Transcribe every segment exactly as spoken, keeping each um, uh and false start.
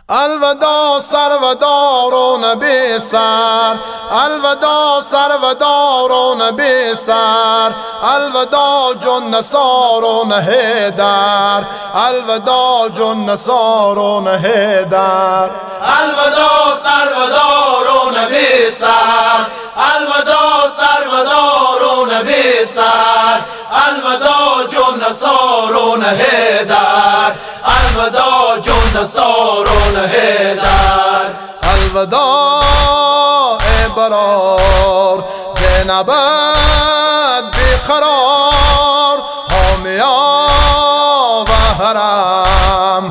الوداع سروداران بی سر، الوداع سروداران بی سر، الوداع جن نصاران حیدر، الوداع جن نصاران حیدر. الوداع سروداران بی سر، الوداع سروداران بی سر، الوداع جن نصاران حیدر، الوداع جن نصاران حیدر. الوداع برار زینبت بیقرار، حامیا و حرم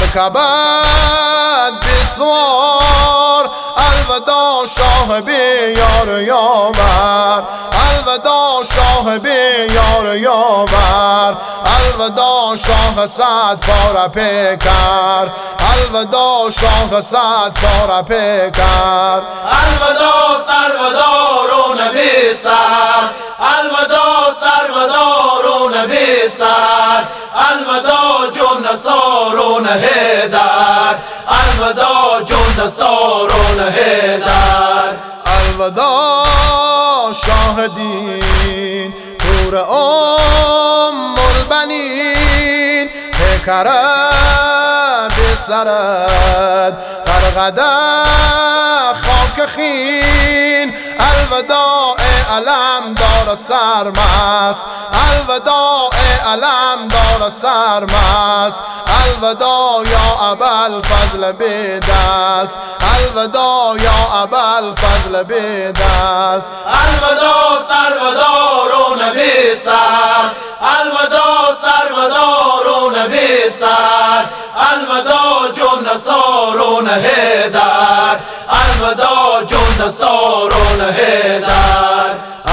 مرکبت بیسوار. الوداع شاه بی یار یاور، الوداع شاه بی یار یاور، الوداع شاه صد پاره پیکر، الوداع شاه صد پاره پیکر. الوداع سروداران بی سر، الوداع سروداران بی سر، الوداع جن نصاران حیدر، الوداع جن نصاران حیدر. الوداع شاه دین پور ام البنین، پیکرد سرد فرقده خاک خین. الوداع علم دار سرمست، الوداع علم دار سرمست، الوداع یا ابوالفضل بیدست، الوداع یا ابوالفضل بیدست. الوداع سروداران بی سر، الوداع سروداران بی سر، الوداع جن نصاران حیدر، الوداع جن نصاران حیدر.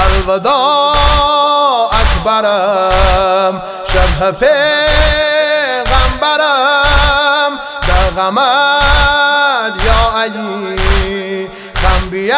الوداع اکبرم شبه پیغمبرم، در غمت یا علی غم بیا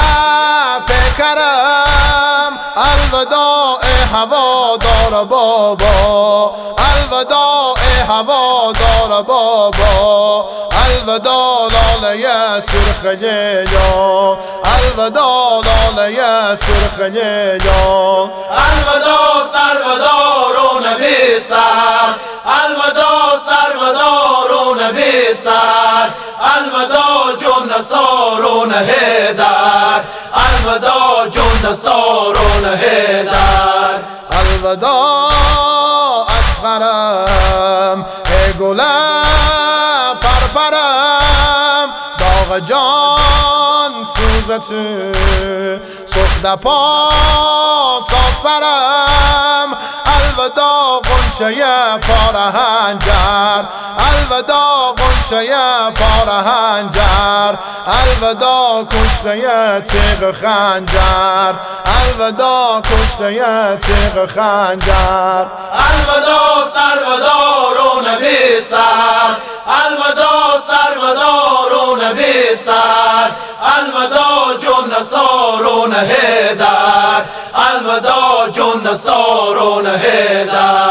پیکرم. الوداع هوادار بابا، الوداع هوادار بابا، الوداع لاله سرخ یا، الوداع لاله سرخ یا. الوداع سروداران بی سر، الوداع سروداران بی سر، الوداع جن نصاران حیدر، الوداع جن نصاران حیدر. الوداع اصغرم ای گل پرپرم، داغ جان سوزت سخت پا تا سرم. الوداع غنچه پاره هنجر، الوداع غنچه پاره هنجر، الوداع کشته تیغ خنجر، الوداع کشته تیغ خنجر. الوداع سروداران بی سر، الوداع سروداران بی سر، الوداع جن نصاران حیدر، الوداع جن نصاران حیدر.